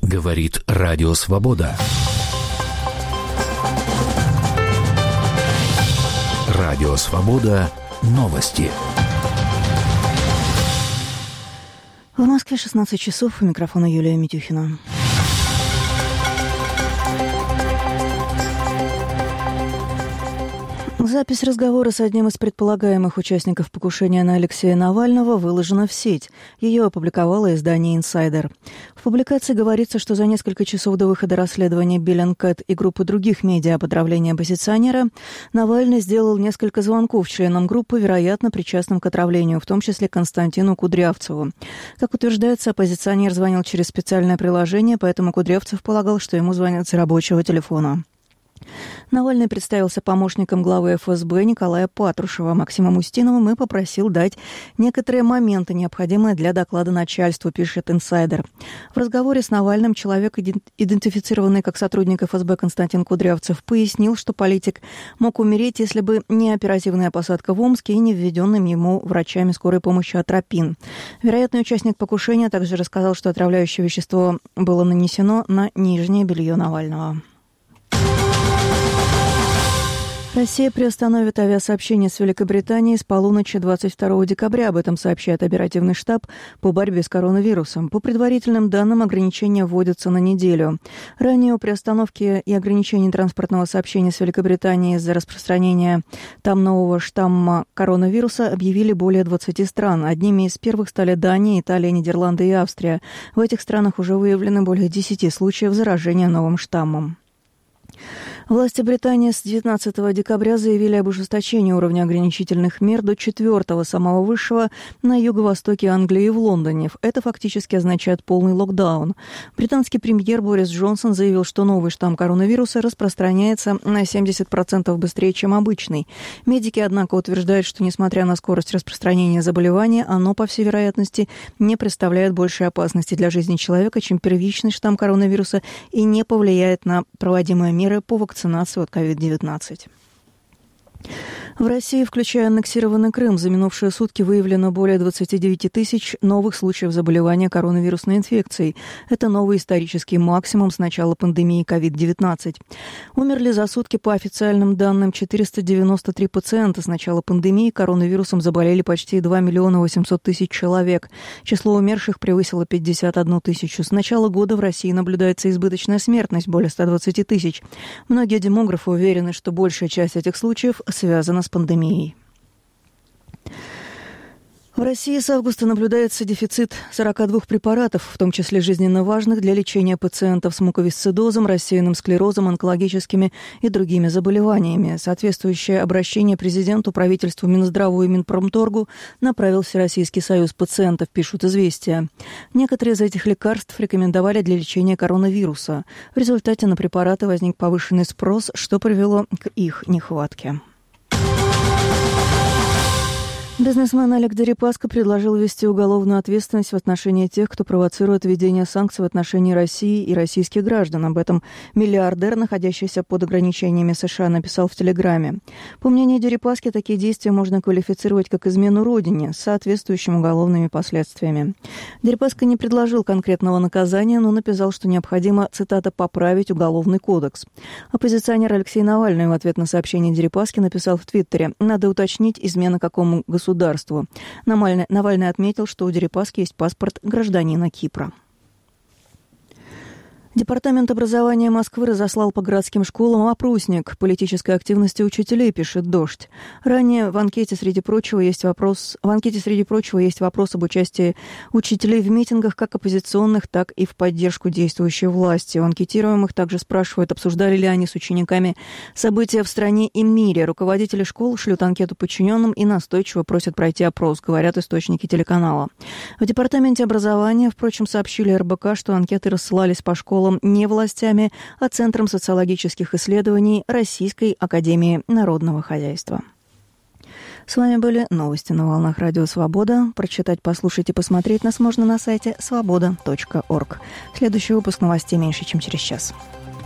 Говорит Радио Свобода. Радио Свобода. Новости. В Москве 16 часов. У микрофона Юлия Митюхина. Запись разговора с одним из предполагаемых участников покушения на Алексея Навального выложена в сеть. Ее опубликовало издание «Инсайдер». В публикации говорится, что за несколько часов до выхода расследования Bellingcat и группы других медиа о отравлении оппозиционера Навальный сделал несколько звонков членам группы, вероятно, причастным к отравлению, в том числе Константину Кудрявцеву. Как утверждается, оппозиционер звонил через специальное приложение, поэтому Кудрявцев полагал, что ему звонят с рабочего телефона. Навальный представился помощником главы ФСБ Николая Патрушева Максимом Устиновым и попросил дать некоторые моменты, необходимые для доклада начальству, пишет «Инсайдер». В разговоре с Навальным человек, идентифицированный как сотрудник ФСБ Константин Кудрявцев, пояснил, что политик мог умереть, если бы не оперативная посадка в Омске и не введенным ему врачами скорой помощи атропин. Вероятный участник покушения также рассказал, что отравляющее вещество было нанесено на нижнее белье Навального. Россия приостановит авиасообщение с Великобританией с полуночи 22 декабря. Об этом сообщает оперативный штаб по борьбе с коронавирусом. По предварительным данным, ограничения вводятся на неделю. Ранее о приостановке и ограничении транспортного сообщения с Великобританией из-за распространения там нового штамма коронавируса объявили более 20 стран. Одними из первых стали Дания, Италия, Нидерланды и Австрия. В этих странах уже выявлены более 10 случаев заражения новым штаммом. Власти Британии с 19 декабря заявили об ужесточении уровня ограничительных мер до 4-го, самого высшего, на юго-востоке Англии и в Лондоне. Это фактически означает полный локдаун. Британский премьер Борис Джонсон заявил, что новый штамм коронавируса распространяется на 70% быстрее, чем обычный. Медики, однако, утверждают, что, несмотря на скорость распространения заболевания, оно, по всей вероятности, не представляет большей опасности для жизни человека, чем первичный штамм коронавируса, и не повлияет на проводимые меры по вакцинации от COVID-19. В России, включая аннексированный Крым, за минувшие сутки выявлено более 29 тысяч новых случаев заболевания коронавирусной инфекцией. Это новый исторический максимум с начала пандемии COVID-19. Умерли за сутки, по официальным данным, 493 пациента. С начала пандемии коронавирусом заболели почти 2 миллиона 800 тысяч человек. Число умерших превысило 51 тысячу. С начала года в России наблюдается избыточная смертность, более 120 тысяч. Многие демографы уверены, что большая часть этих случаев связана с пандемией. В России с августа наблюдается дефицит 42 препаратов, в том числе жизненно важных для лечения пациентов с муковисцидозом, рассеянным склерозом, онкологическими и другими заболеваниями. Соответствующее обращение президенту, правительству, Минздраву и Минпромторгу направил Всероссийский союз пациентов, пишут «Известия». Некоторые из этих лекарств рекомендовали для лечения коронавируса. В результате на препараты возник повышенный спрос, что привело к их нехватке. Бизнесмен Олег Дерипаска предложил ввести уголовную ответственность в отношении тех, кто провоцирует введение санкций в отношении России и российских граждан. Об этом миллиардер, находящийся под ограничениями США, написал в Телеграме. По мнению Дерипаски, такие действия можно квалифицировать как измену Родине с соответствующими уголовными последствиями. Дерипаска не предложил конкретного наказания, но написал, что необходимо, цитата, «поправить Уголовный кодекс». Оппозиционер Алексей Навальный в ответ на сообщение Дерипаски написал в Твиттере: «Надо уточнить, измена какому государству». Навальный отметил, что у Дерипаски есть паспорт гражданина Кипра. Департамент образования Москвы разослал по городским школам опросник политической активности учителей, пишет «Дождь». Ранее в анкете, среди прочего, есть вопрос об участии учителей в митингах как оппозиционных, так и в поддержку действующей власти. У анкетируемых также спрашивают, обсуждали ли они с учениками события в стране и мире. Руководители школ шлют анкету подчиненным и настойчиво просят пройти опрос, говорят источники телеканала. В Департаменте образования, впрочем, сообщили РБК, что анкеты рассылались по школам не властями, а Центром социологических исследований Российской академии народного хозяйства. С вами были новости на волнах Радио Свобода. Прочитать, послушать и посмотреть нас можно на сайте svoboda.org. Следующий выпуск новостей меньше, чем через час.